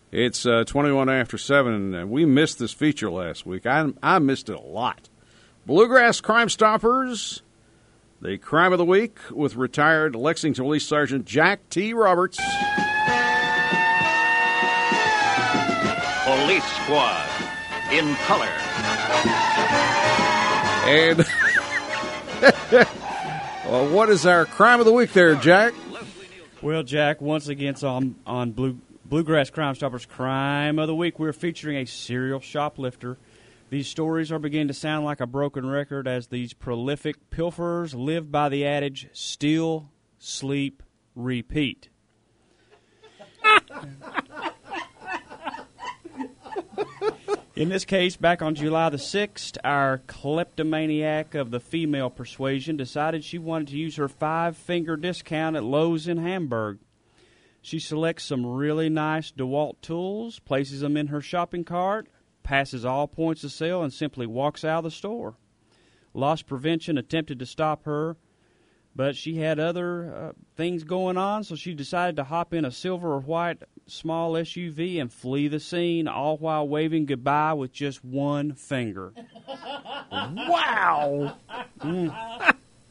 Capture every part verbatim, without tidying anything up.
It's uh, twenty-one after seven, and we missed this feature last week. I, I missed it a lot. Bluegrass Crime Stoppers, the crime of the week with retired Lexington Police Sergeant Jack T. Roberts. Police Squad in color. And well, what is our crime of the week there, Jack? Well, Jack, once again, it's on, on Blue, Bluegrass Crime Stoppers Crime of the Week. We're featuring a serial shoplifter. These stories are beginning to sound like a broken record as these prolific pilferers live by the adage, steal, sleep, repeat. In this case, back on July the sixth, our kleptomaniac of the female persuasion decided she wanted to use her five-finger discount at Lowe's in Hamburg. She selects some really nice DeWalt tools, places them in her shopping cart, passes all points of sale, and simply walks out of the store. Loss prevention attempted to stop her, but she had other uh, things going on, so she decided to hop in a silver or white small S U V and flee the scene, all while waving goodbye with just one finger. Wow! Mm.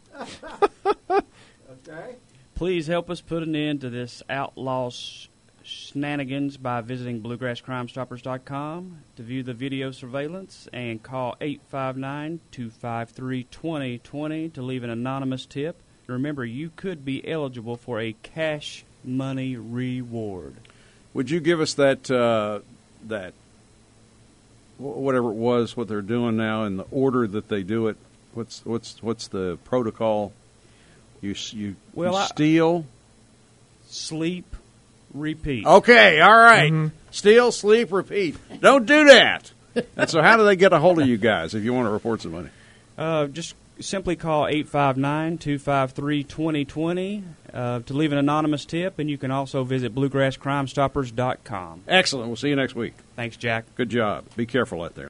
Okay. Please help us put an end to this outlaw sh- shenanigans by visiting bluegrass crime stoppers dot com to view the video surveillance, and call eight five nine, two five three, two zero two zero to leave an anonymous tip. Remember, you could be eligible for a cash money reward. Would you give us that, uh, that whatever it was, what they're doing now, in the order that they do it? What's what's what's the protocol? You you, well, you I, steal, sleep, repeat. Okay, all right. Mm-hmm. Steal, sleep, repeat. Don't do that. And so, how do they get a hold of you guys if you want to report some money? Uh, just simply call eight five nine, two five three, two zero two zero uh, to leave an anonymous tip, and you can also visit bluegrass crime stoppers dot com. Excellent. We'll see you next week. Thanks, Jack. Good job. Be careful out there.